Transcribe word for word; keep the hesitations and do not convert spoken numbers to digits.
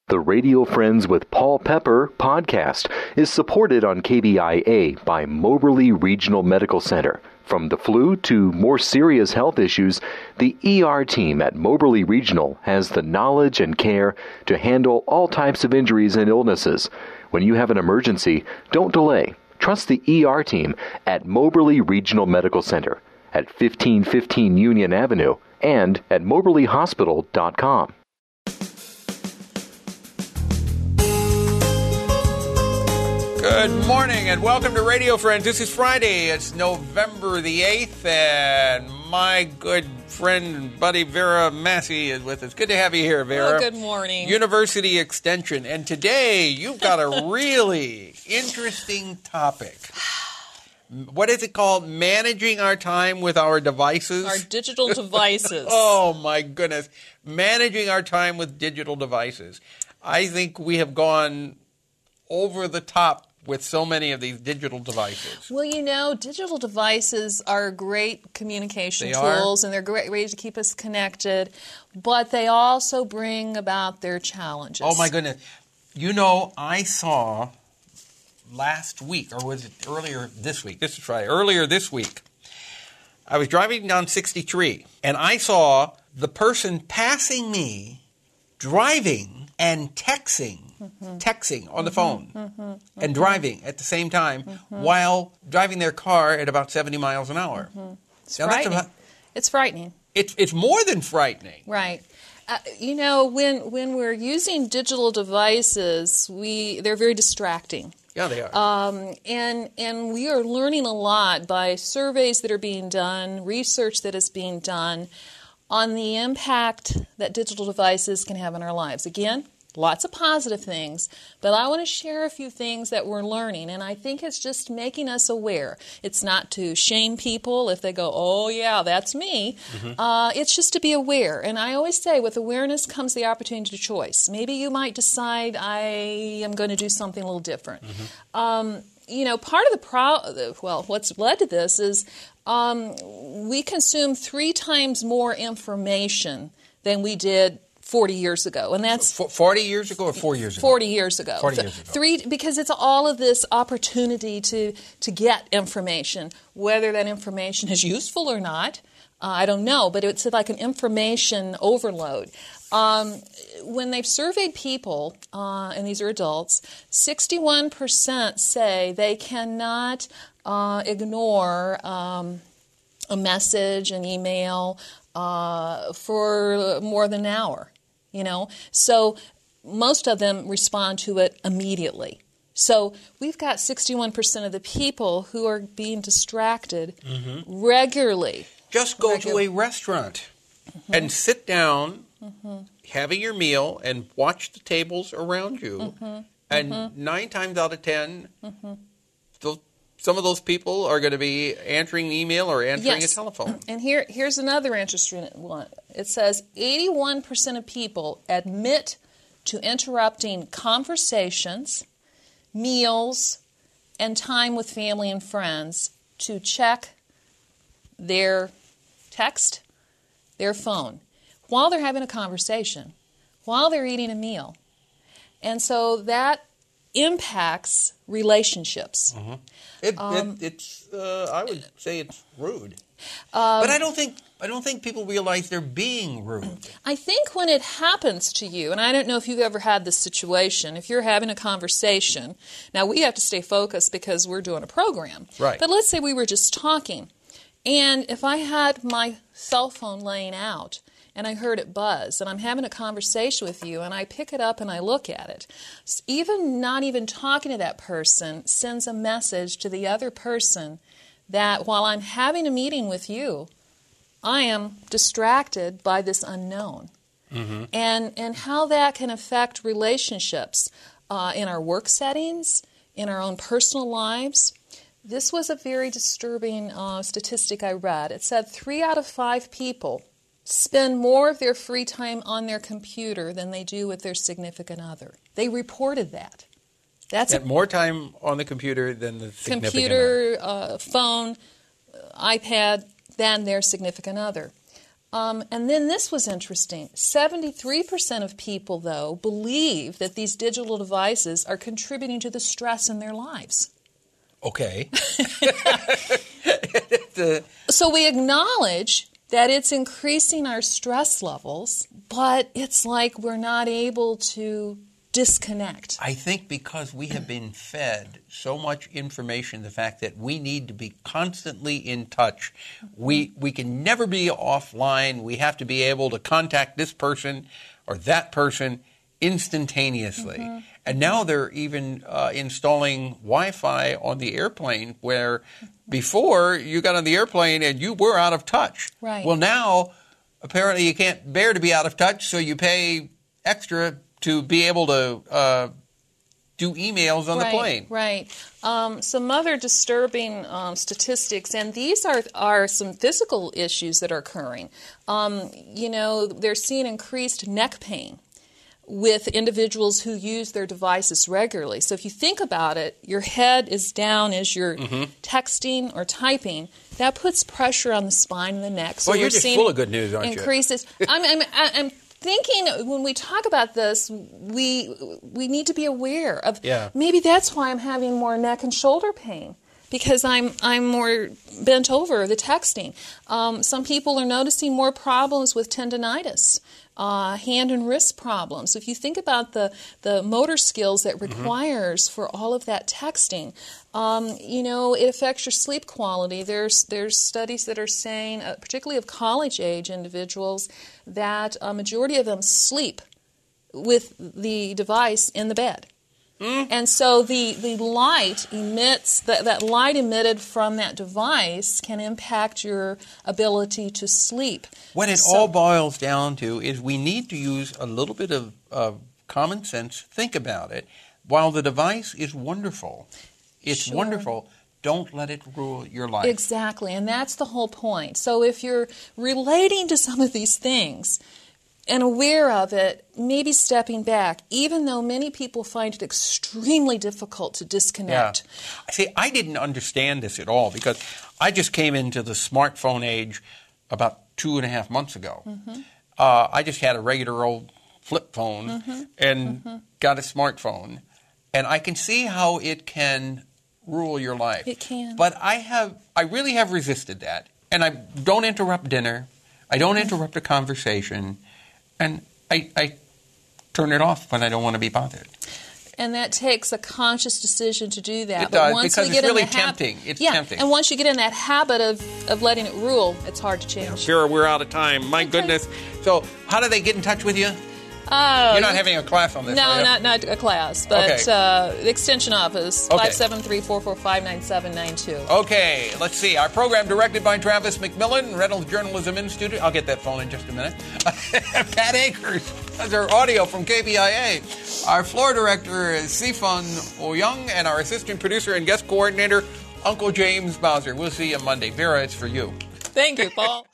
The Radio Friends with Paul Pepper podcast is supported on K B I A by Moberly Regional Medical Center. From the flu to more serious health issues, the E R team at Moberly Regional has the knowledge and care to handle all types of injuries and illnesses. When you have an emergency, don't delay. Trust the E R team at Moberly Regional Medical Center at fifteen fifteen Union Avenue and at moberly hospital dot com. Good morning and welcome to Radio Friends. This is Friday. It's November the eighth, and my good friend and buddy Vera Massey is with us. Good to have you here, Vera. Oh, good morning. University Extension. And today you've got a really interesting topic. What is it called? Managing our time with our devices? Our digital devices. Oh, my goodness. Managing our time with digital devices. I think we have gone over the top with so many of these digital devices. Well, you know, digital devices are great communication They tools, are? and they're great ways to keep us connected, but they also bring about their challenges. Oh, my goodness. You know, I saw last week, or was it earlier this week? This is Friday. Earlier this week, I was driving down sixty-three, and I saw the person passing me driving and texting. Mm-hmm. Texting on the phone mm-hmm. Mm-hmm. and driving at the same time mm-hmm. while driving their car at about seventy miles an hour. Mm-hmm. It's now, frightening. That's about, it's frightening. It's, it's more than frightening. Right. Uh, you know, when when we're using digital devices, we they're very distracting. Yeah, they are. Um, and and we are learning a lot by surveys that are being done, research that is being done on the impact that digital devices can have in our lives. Again, lots of positive things, but I want to share a few things that we're learning, and I think it's just making us aware. It's not to shame people if they go, oh, yeah, that's me. Mm-hmm. Uh, it's just to be aware, and I always say with awareness comes the opportunity to choice. Maybe you might decide I am going to do something a little different. Mm-hmm. Um, you know, part of the pro- well, what's led to this is um, we consume three times more information than we did forty years ago, and that's forty years ago or four years ago. Forty years ago. Forty years ago. Three, because it's all of this opportunity to to get information, whether that information is useful or not. Uh, I don't know, but it's like an information overload. Um, when they've surveyed people, uh, and these are adults, sixty-one percent say they cannot uh, ignore um, a message, an email, uh, for more than an hour. You know, so most of them respond to it immediately. So we've got sixty-one percent of the people who are being distracted mm-hmm. regularly. Just go Regular. to a restaurant mm-hmm. and sit down, mm-hmm. having your meal, and watch the tables around you. Mm-hmm. And mm-hmm. nine times out of ten, mm-hmm. those, some of those people are going to be answering an email or answering yes. a telephone. And here, here's another interesting one. It says eighty-one percent of people admit to interrupting conversations, meals, and time with family and friends to check their text, their phone, while they're having a conversation, while they're eating a meal. And so that impacts relationships. Mm-hmm. It, um, it, it's, uh, I would say it's rude. Um, but I don't think I don't think people realize they're being rude. I think when it happens to you, and I don't know if you've ever had this situation, if you're having a conversation, now we have to stay focused because we're doing a program. Right. But let's say we were just talking, and if I had my cell phone laying out, and I heard it buzz, and I'm having a conversation with you, and I pick it up and I look at it, even not even talking to that person sends a message to the other person that while I'm having a meeting with you, I am distracted by this unknown. Mm-hmm. And and how that can affect relationships uh, in our work settings, in our own personal lives. This was a very disturbing uh, statistic I read. It said three out of five people spend more of their free time on their computer than they do with their significant other. They reported that. That's At more time on the computer than the significant computer, other. uh, phone, uh, iPad than their significant other. Um, and then this was interesting. seventy-three percent of people, though, believe that these digital devices are contributing to the stress in their lives. Okay. the... So we acknowledge that it's increasing our stress levels, but it's like we're not able to disconnect. I think because we have been fed so much information, the fact that we need to be constantly in touch. We we can never be offline. We have to be able to contact this person or that person instantaneously. Mm-hmm. And now they're even uh, installing Wi-Fi on the airplane where before you got on the airplane and you were out of touch. Right. Well, now apparently you can't bear to be out of touch, so you pay extra to be able to uh, do emails on right, the plane. Right. Um, some other disturbing um, statistics, and these are are some physical issues that are occurring. Um, you know, they're seeing increased neck pain with individuals who use their devices regularly. So if you think about it, your head is down as you're mm-hmm. texting or typing. That puts pressure on the spine and the neck. So well, you're just full of good news, aren't increases. you? I'm, I'm, I'm thinking when we talk about this, we we need to be aware of yeah. maybe that's why I'm having more neck and shoulder pain, because I'm I'm more bent over the texting. Um, some people are noticing more problems with tendonitis, uh, hand and wrist problems. So if you think about the, the motor skills that requires mm-hmm. for all of that texting, um, you know, it affects your sleep quality. There's there's studies that are saying, uh, particularly of college-age individuals, that a majority of them sleep with the device in the bed. Mm. And so the, the light emits, that, that light emitted from that device can impact your ability to sleep. What it so, all boils down to is we need to use a little bit of, of common sense, think about it. While the device is wonderful, it's sure. wonderful, don't let it rule your life. Exactly, and that's the whole point. So if you're relating to some of these things and aware of it, maybe stepping back, even though many people find it extremely difficult to disconnect. Yeah. See, I didn't understand this at all because I just came into the smartphone age about two and a half months ago. Mm-hmm. Uh, I just had a regular old flip phone mm-hmm. and mm-hmm. got a smartphone. And I can see how it can rule your life. It can. But I have, I really have resisted that. And I don't interrupt dinner. I don't interrupt a conversation. And I, I turn it off when I don't want to be bothered. And that takes a conscious decision to do that. It but does, once because we get it's really in the hab- tempting. It's yeah, tempting. And once you get in that habit of, of letting it rule, it's hard to change. Sure, we're out of time. My okay. goodness. So how do they get in touch with you? Uh, You're not having a class on this, No, are you? not not a class, but okay. uh, the extension office, okay. five seven three, four four five, nine seven nine two. Okay, let's see. Our program directed by Travis McMillan, Reynolds Journalism Institute. I'll get that phone in just a minute. Pat Akers does our audio from K B I A. Our floor director is Sifan Oyung, and our assistant producer and guest coordinator, Uncle James Bowser. We'll see you Monday. Vera, it's for you. Thank you, Paul.